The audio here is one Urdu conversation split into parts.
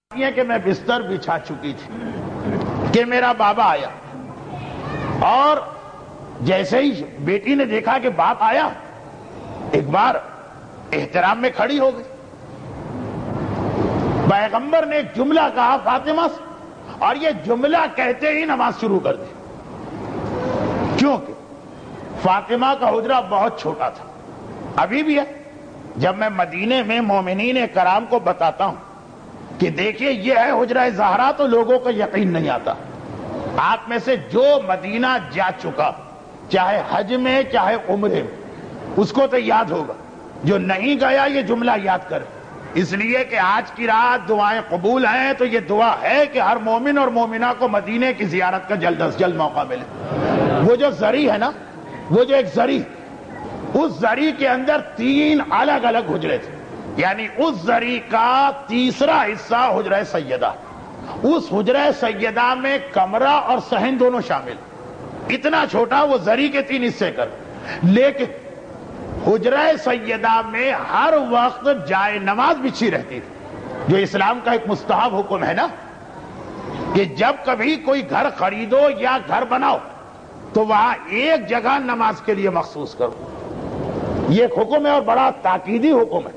یہ کہ میں بستر بچھا چکی تھی کہ میرا بابا آیا، اور جیسے ہی بیٹی نے دیکھا کہ باپ آیا ایک بار احترام میں کھڑی ہو گئی۔ پیغمبر نے ایک جملہ کہا فاطمہ سے، اور یہ جملہ کہتے ہی نماز شروع کر دی، کیونکہ فاطمہ کا حجرہ بہت چھوٹا تھا، ابھی بھی ہے۔ جب میں مدینے میں مومنین کرام کو بتاتا ہوں کہ دیکھیے یہ ہے حجرہ زہرا، تو لوگوں کو یقین نہیں آتا۔ آپ میں سے جو مدینہ جا چکا، چاہے حج میں چاہے عمرے میں، اس کو تو یاد ہوگا، جو نہیں گیا یہ جملہ یاد کرے، اس لیے کہ آج کی رات دعائیں قبول ہیں، تو یہ دعا ہے کہ ہر مومن اور مومنہ کو مدینے کی زیارت کا جلد از جلد موقع ملے۔ وہ جو زری ہے نا، وہ جو ایک زری، اس زری کے اندر 3 الگ الگ حجرے تھے، یعنی اس زری کا تیسرا حصہ حجرہ سیدہ، اس حجرہ سیدہ میں کمرہ اور صحن دونوں شامل، اتنا چھوٹا وہ زری کے 3 حصے کر، لیکن حجرہ سیدہ میں ہر وقت جائے نماز بچھی رہتی تھی، جو اسلام کا ایک مستحب حکم ہے نا، کہ جب کبھی کوئی گھر خریدو یا گھر بناؤ تو وہاں ایک جگہ نماز کے لیے مخصوص کرو۔ یہ ایک حکم ہے اور بڑا تاکیدی حکم ہے۔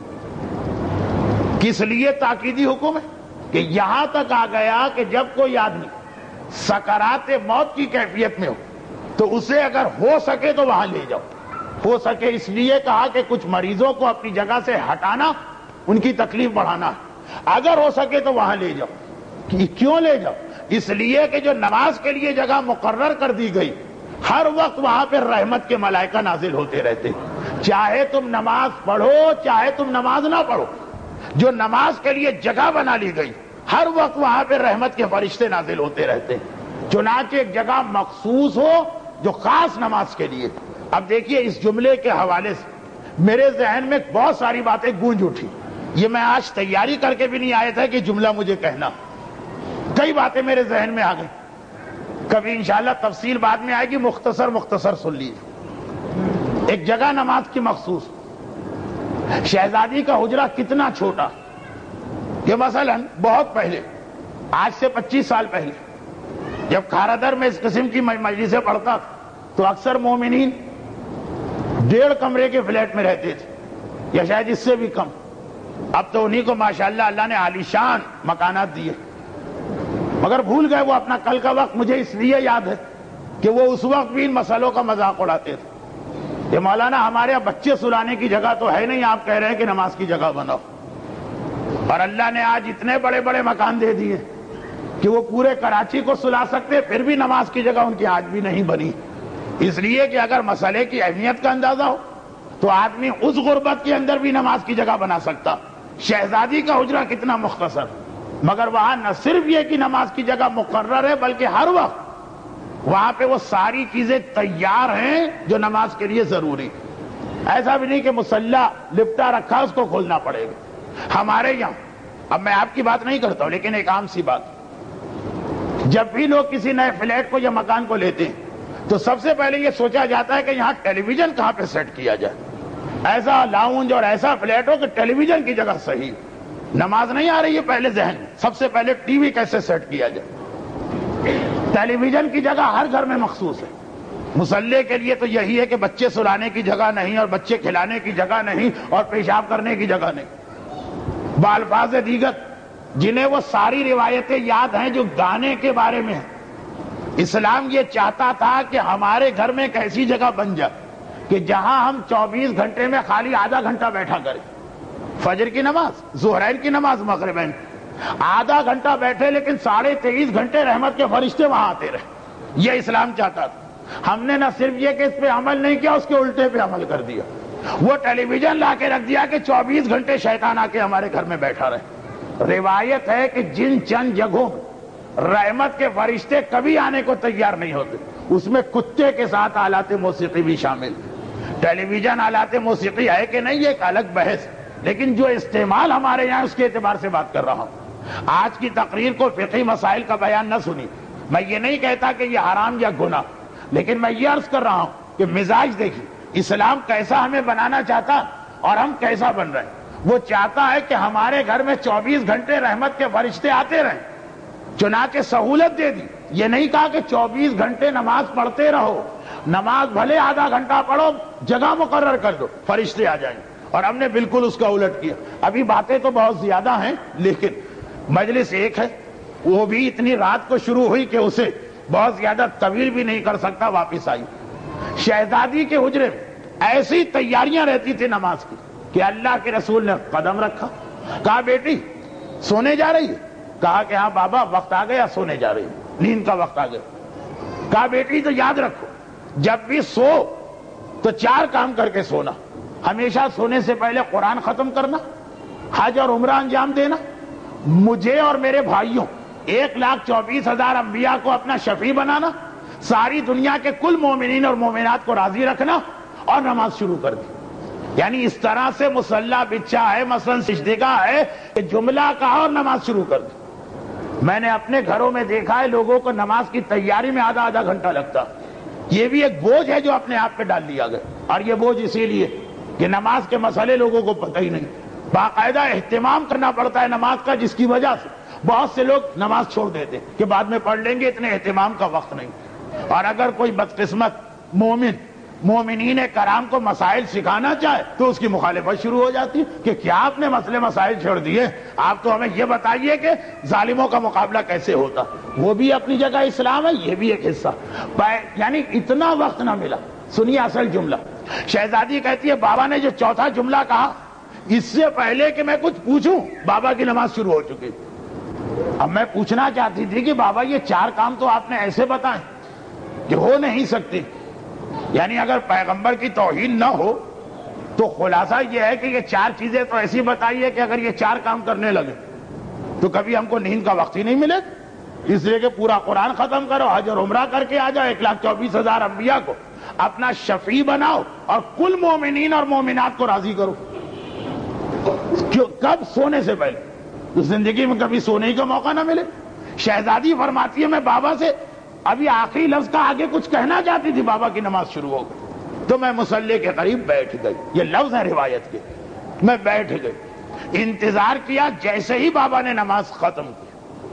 کس لیے تاکیدی حکم ہے؟ کہ یہاں تک آ گیا کہ جب کوئی آدمی سکرات موت کی کیفیت میں ہو تو اسے اگر ہو سکے تو وہاں لے جاؤ۔ ہو سکے اس لیے کہا کہ کچھ مریضوں کو اپنی جگہ سے ہٹانا، ان کی تکلیف بڑھانا ہے، اگر ہو سکے تو وہاں لے جاؤ۔ کیوں لے جاؤ؟ اس لیے کہ جو نماز کے لیے جگہ مقرر کر دی گئی، ہر وقت وہاں پہ رحمت کے ملائکہ نازل ہوتے رہتے، چاہے تم نماز پڑھو چاہے تم نماز نہ پڑھو۔ جو نماز کے لیے جگہ بنا لی گئی، ہر وقت وہاں پہ رحمت کے فرشتے نازل ہوتے رہتے، چنانچہ ایک جگہ مخصوص ہو جو خاص نماز کے لیے۔ اب دیکھیے اس جملے کے حوالے سے میرے ذہن میں بہت ساری باتیں گونج اٹھی، یہ میں آج تیاری کر کے بھی نہیں آیا تھا کہ جملہ مجھے کہنا، کئی باتیں میرے ذہن میں آ گئی، کبھی انشاءاللہ تفصیل بعد میں آئے گی، مختصر سن لیجیے۔ ایک جگہ نماز کی مخصوص، شہزادی کا حجرہ کتنا چھوٹا کہ مثلا بہت پہلے، آج سے 25 سال پہلے جب کھارادر میں اس قسم کی مجلسیں پڑھتا تھا تو اکثر مومنین 1.5 کمرے کے فلیٹ میں رہتے تھے یا شاید اس سے بھی کم۔ اب تو انہی کو ماشاءاللہ اللہ نے عالیشان مکانات دیے، مگر بھول گئے وہ اپنا کل کا وقت۔ مجھے اس لیے یاد ہے کہ وہ اس وقت بھی ان مسئلوں کا مذاق اڑاتے تھے کہ مولانا ہمارے یہاں بچے سلانے کی جگہ تو ہے نہیں، آپ کہہ رہے ہیں کہ نماز کی جگہ بناؤ، اور اللہ نے آج اتنے بڑے بڑے مکان دے دیے کہ وہ پورے کراچی کو سلا سکتے، پھر بھی نماز کی جگہ ان کی آج بھی نہیں بنی۔ اس لیے کہ اگر مسئلے کی اہمیت کا اندازہ ہو تو آدمی اس غربت کے اندر بھی نماز کی جگہ بنا سکتا۔ شہزادی کا حجرہ کتنا مختصر، مگر وہاں نہ صرف یہ کہ نماز کی جگہ مقرر ہے، بلکہ ہر وقت وہاں پہ وہ ساری چیزیں تیار ہیں جو نماز کے لیے ضروری۔ ایسا بھی نہیں کہ مصلی لپٹا رکھا اس کو کھولنا پڑے گا۔ ہمارے یہاں، اب میں آپ کی بات نہیں کرتا ہوں لیکن ایک عام سی بات، جب بھی لوگ کسی نئے فلیٹ کو یا مکان کو لیتے ہیں تو سب سے پہلے یہ سوچا جاتا ہے کہ یہاں ٹیلی ویژن کہاں پہ سیٹ کیا جائے، ایسا لاؤنج اور ایسا فلیٹ ہو کہ ٹیلی ویژن کی جگہ صحیح، نماز نہیں آ رہی ہے پہلے ذہن میں، سب سے پہلے ٹی وی کیسے سیٹ کیا جائے۔ ٹیلی ویژن کی جگہ ہر گھر میں مخصوص ہے، مصلی کے لیے تو یہی ہے کہ بچے سلانے کی جگہ نہیں، اور بچے کھلانے کی جگہ نہیں، اور پیشاب کرنے کی جگہ نہیں، بالفاظ دیگر جنہیں وہ ساری روایتیں یاد ہیں جو گانے کے بارے میں ہیں۔ اسلام یہ چاہتا تھا کہ ہمارے گھر میں ایک ایسی جگہ بن جائے کہ جہاں ہم 24 گھنٹے میں خالی آدھا گھنٹہ بیٹھا کریں، فجر کی نماز، ظہرین کی نماز، مغربین، آدھا گھنٹہ بیٹھے لیکن 23.5 گھنٹے رحمت کے فرشتے وہاں آتے رہے۔ یہ اسلام چاہتا تھا۔ ہم نے نہ صرف یہ کہ اس پہ عمل نہیں کیا، اس کے الٹے پہ عمل کر دیا، وہ ٹیلی ویژن لا کے رکھ دیا کہ 24 گھنٹے شیطان آ کے ہمارے گھر میں بیٹھا رہے۔ روایت ہے کہ جن چند جگہوں رحمت کے فرشتے کبھی آنے کو تیار نہیں ہوتے، اس میں کتے کے ساتھ آلات موسیقی بھی شامل۔ ٹیلی ویژن آلات موسیقی ہے کہ نہیں یہ ایک الگ بحث، لیکن جو استعمال ہمارے یہاں اس کے اعتبار سے بات کر رہا ہوں۔ آج کی تقریر کو فقہی مسائل کا بیان نہ سنی، میں یہ نہیں کہتا کہ یہ حرام یا گناہ، لیکن میں یہ عرض کر رہا ہوں کہ مزاج دیکھیے، اسلام کیسا ہمیں بنانا چاہتا اور ہم کیسا بن رہے ہیں۔ وہ چاہتا ہے کہ ہمارے گھر میں 24 گھنٹے رحمت کے فرشتے آتے رہیں، چنانچہ سہولت دے دی۔ یہ نہیں کہا کہ 24 گھنٹے نماز پڑھتے رہو، نماز بھلے آدھا گھنٹہ پڑھو، جگہ مقرر کر دو، فرشتے آ جائیں گے۔ اور ہم نے بالکل اس کا الٹ کیا۔ ابھی باتیں تو بہت زیادہ ہیں، لیکن مجلس ایک ہے، وہ بھی اتنی رات کو شروع ہوئی کہ اسے بہت زیادہ طویل بھی نہیں کر سکتا، واپس آئی۔ شہزادی کے حجرے میں ایسی تیاریاں رہتی تھی نماز کی کہ اللہ کے رسول نے قدم رکھا، کہا بیٹی سونے جا رہی ہے؟ کہا کہ ہاں بابا وقت آ گیا، سونے جا رہی ہے، نیند کا وقت آ گیا۔ کہا بیٹی تو یاد رکھو جب بھی سو تو 4 کام کر کے سونا، ہمیشہ سونے سے پہلے قرآن ختم کرنا، حج اور عمرہ انجام دینا، مجھے اور میرے بھائیوں 1,24,000 انبیاء کو اپنا شفیع بنانا، ساری دنیا کے کل مومنین اور مومنات کو راضی رکھنا، اور نماز شروع کر دی۔ یعنی اس طرح سے مصلی بچھا ہے، مثلا سجدگاہ ہے، کہ جملہ کہا اور نماز شروع کر دی۔ میں نے اپنے گھروں میں دیکھا ہے لوگوں کو نماز کی تیاری میں آدھا گھنٹہ لگتا۔ یہ بھی ایک بوجھ ہے جو اپنے آپ پہ ڈال لیا گیا، اور یہ بوجھ اسی لیے کہ نماز کے مسئلے لوگوں کو پتہ ہی نہیں۔ باقاعدہ اہتمام کرنا پڑتا ہے نماز کا، جس کی وجہ سے بہت سے لوگ نماز چھوڑ دیتے کہ بعد میں پڑھ لیں گے، اتنے اہتمام کا وقت نہیں۔ اور اگر کوئی بدقسمت مومنین کرام کو مسائل سکھانا چاہے تو اس کی مخالفت شروع ہو جاتی ہے کہ کیا آپ نے مسائل چھوڑ دیے، آپ تو ہمیں یہ بتائیے کہ ظالموں کا مقابلہ کیسے ہوتا۔ وہ بھی اپنی جگہ اسلام ہے، یہ بھی ایک حصہ، یعنی اتنا وقت نہ ملا۔ سنیے اصل جملہ، شہزادی کہتی ہے بابا نے جو چوتھا جملہ کہا، اس سے پہلے کہ میں کچھ پوچھوں بابا کی نماز شروع ہو چکی۔ اب میں پوچھنا چاہتی تھی کہ بابا یہ 4 کام تو آپ نے ایسے بتائے کہ ہو نہیں سکتی، یعنی اگر پیغمبر کی توہین نہ ہو تو خلاصہ یہ ہے کہ یہ 4 چیزیں تو ایسی بتائیے کہ اگر یہ 4 کام کرنے لگے تو کبھی ہم کو نیند کا وقت ہی نہیں ملے، اس لیے کہ پورا قرآن ختم کرو، حج اور عمرہ کر کے آ جاؤ، 1,24,000 انبیاء کو اپنا شفیع بناؤ، اور کل مومنین اور مومنات کو راضی کرو۔ کب؟ سونے سے پہلے۔ تو زندگی میں کبھی سونے کا موقع نہ ملے۔ شہزادی فرماتی ہے میں بابا سے ابھی آخری لفظ کا آگے کچھ کہنا چاہتی تھی، بابا کی نماز شروع ہو گئی تو میں مصلی کے قریب بیٹھ گئی۔ یہ لفظ ہے روایت کے، میں بیٹھ گئی، انتظار کیا۔ جیسے ہی بابا نے نماز ختم کی،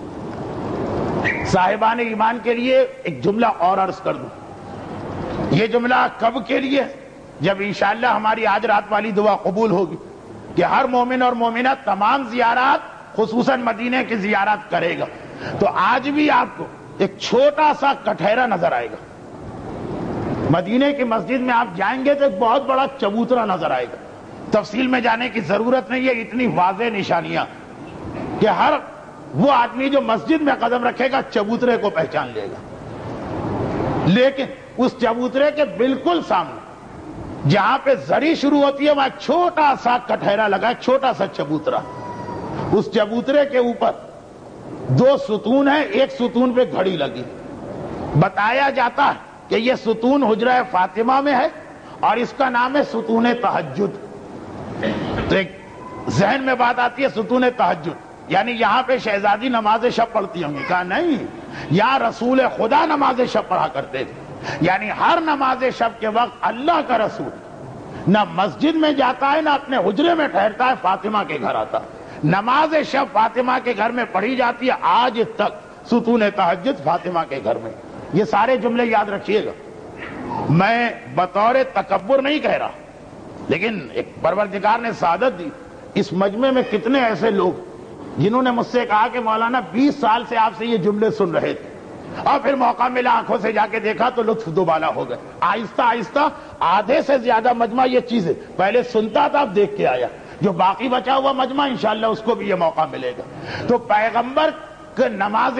صاحبان ایمان کے لیے ایک جملہ اور عرض کر دوں۔ یہ جملہ کب کے لیے؟ جب انشاءاللہ ہماری آج رات والی دعا قبول ہوگی کہ ہر مومن اور مومنہ تمام زیارات خصوصاً مدینے کی زیارت کرے گا، تو آج بھی آپ کو ایک چھوٹا سا کٹہرا نظر آئے گا۔ مدینے کی مسجد میں آپ جائیں گے تو ایک بہت بڑا چبوترا نظر آئے گا۔ تفصیل میں جانے کی ضرورت نہیں ہے، اتنی واضح نشانیاں کہ ہر وہ آدمی جو مسجد میں قدم رکھے گا چبوترے کو پہچان لے گا۔ لیکن اس چبوترے کے بالکل سامنے جہاں پہ زری شروع ہوتی ہے وہاں چھوٹا سا کٹہرا لگا ہے، چھوٹا سا چبوترا۔ اس چبوترے کے اوپر 2 ستون ہیں، ایک ستون پہ گھڑی لگی۔ بتایا جاتا ہے کہ یہ ستون حجرہ فاطمہ میں ہے اور اس کا نام ہے ستون تہجد۔ تو ایک ذہن میں بات آتی ہے ستون تہجد، یعنی یہاں پہ شہزادی نماز شب پڑھتی ہوں گی۔ کہا نہیں، یہاں رسول خدا نماز شب پڑھا کرتے تھے، یعنی ہر نماز شب کے وقت اللہ کا رسول نہ مسجد میں جاتا ہے نہ اپنے حجرے میں ٹھہرتا ہے، فاطمہ کے گھر آتا۔ نماز شب فاطمہ کے گھر میں پڑھی جاتی ہے آج تک، ستون تہجد فاطمہ کے گھر میں۔ یہ سارے جملے یاد رکھیے گا، میں بطور تکبر نہیں کہہ رہا، لیکن ایک پروردگار نے سعادت دی۔ اس مجمع میں کتنے ایسے لوگ جنہوں نے مجھ سے کہا کہ مولانا 20 سال سے آپ سے یہ جملے سن رہے تھے، اور پھر موقع ملا آنکھوں سے جا کے دیکھا تو لطف دوبالا ہو گئے۔ آہستہ آہستہ آدھے سے زیادہ مجمع یہ چیزیں پہلے سنتا تھا، اب دیکھ کے آیا۔ جو باقی بچا ہوا مجمع انشاءاللہ اس کو بھی یہ موقع ملے گا۔ تو پیغمبر کا نماز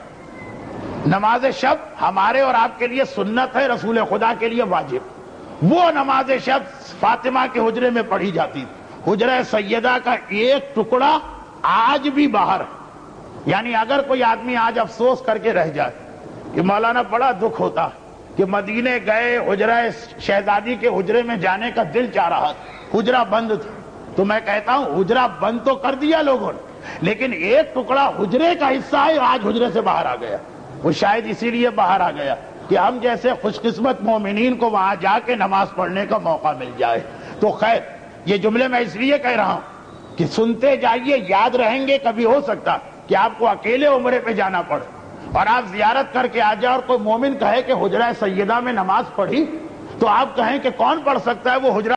شب ہمارے اور آپ کے لیے سنت ہے، رسول خدا کے لیے واجب۔ وہ نماز شب فاطمہ کے حجرے میں پڑھی جاتی تھی۔ حجرہ سیدہ کا ایک ٹکڑا آج بھی باہر ہے، یعنی اگر کوئی آدمی آج افسوس کر کے رہ جائے کہ مولانا بڑا دکھ ہوتا کہ مدینے گئے، حجرہ شہزادی کے حجرے میں جانے کا دل چاہ رہا تھا، حجرہ بند تھا، تو میں کہتا ہوں حجرہ بند تو کر دیا لوگوں نے، لیکن ایک ٹکڑا حجرے کا حصہ ہے آج حجرے سے باہر آ گیا۔ وہ شاید اسی لیے باہر آ گیا کہ ہم جیسے خوش قسمت مومنین کو وہاں جا کے نماز پڑھنے کا موقع مل جائے۔ تو خیر، یہ جملے میں اس لیے کہہ رہا ہوں کہ سنتے جائیے، یاد رہیں گے. کبھی ہو سکتا کہ آپ کو اکیلے عمرے پہ جانا پڑے اور آپ زیارت کر کے آ جائیں اور کوئی مومن کہے کہ حجرہ سیدہ میں نماز پڑھی، تو آپ کہیں کہ کون پڑھ سکتا ہے، وہ حجرہ